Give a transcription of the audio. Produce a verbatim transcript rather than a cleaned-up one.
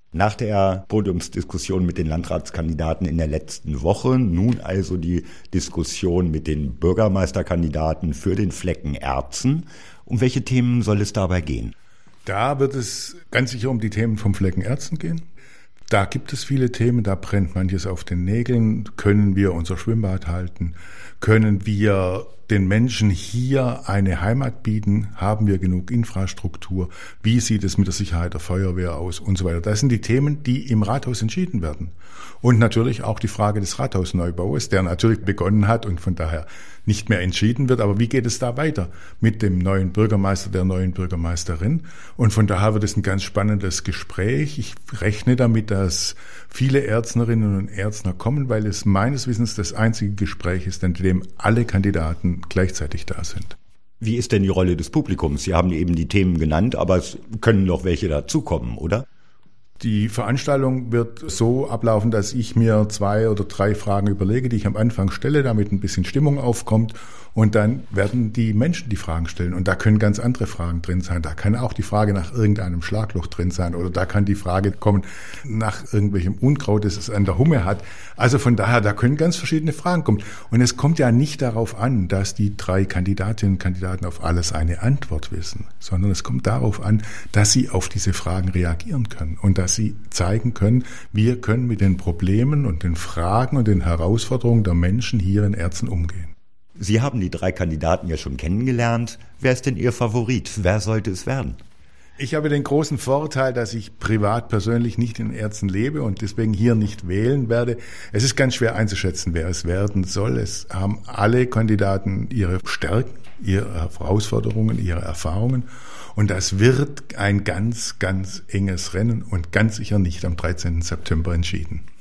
Nach der Podiumsdiskussion mit den Landratskandidaten in der letzten Woche, nun also die Diskussion mit den Bürgermeisterkandidaten für den Flecken Erzen. Um welche Themen soll es dabei gehen? Da wird es ganz sicher um die Themen vom Flecken Erzen gehen. Da gibt es viele Themen, da brennt manches auf den Nägeln. Können wir unser Schwimmbad halten? Können wir den Menschen hier eine Heimat bieten? Haben wir genug Infrastruktur? Wie sieht es mit der Sicherheit der Feuerwehr aus? Und so weiter. Das sind die Themen, die im Rathaus entschieden werden. Und natürlich auch die Frage des Rathausneubaus, der natürlich begonnen hat und von daher nicht mehr entschieden wird. Aber wie geht es da weiter mit dem neuen Bürgermeister, der neuen Bürgermeisterin? Und von daher wird es ein ganz spannendes Gespräch. Ich rechne damit, dass viele Erznerinnen und Erzner kommen, weil es meines Wissens das einzige Gespräch ist, in dem alle Kandidaten gleichzeitig da sind. Wie ist denn die Rolle des Publikums? Sie haben eben die Themen genannt, aber es können noch welche dazukommen, oder? Die Veranstaltung wird so ablaufen, dass ich mir zwei oder drei Fragen überlege, die ich am Anfang stelle, damit ein bisschen Stimmung aufkommt. Und dann werden die Menschen die Fragen stellen. Und da können ganz andere Fragen drin sein. Da kann auch die Frage nach irgendeinem Schlagloch drin sein. Oder da kann die Frage kommen nach irgendwelchem Unkraut, das es an der Humme hat. Also von daher, da können ganz verschiedene Fragen kommen. Und es kommt ja nicht darauf an, dass die drei Kandidatinnen und Kandidaten auf alles eine Antwort wissen, sondern es kommt darauf an, dass sie auf diese Fragen reagieren können und dass sie zeigen können, wir können mit den Problemen und den Fragen und den Herausforderungen der Menschen hier in Erzen umgehen. Sie haben die drei Kandidaten ja schon kennengelernt. Wer ist denn Ihr Favorit? Wer sollte es werden? Ich habe den großen Vorteil, dass ich privat persönlich nicht in Erzen lebe und deswegen hier nicht wählen werde. Es ist ganz schwer einzuschätzen, wer es werden soll. Es haben alle Kandidaten ihre Stärken, ihre Herausforderungen, ihre Erfahrungen. Und das wird ein ganz, ganz enges Rennen und ganz sicher nicht am dreizehnten September entschieden.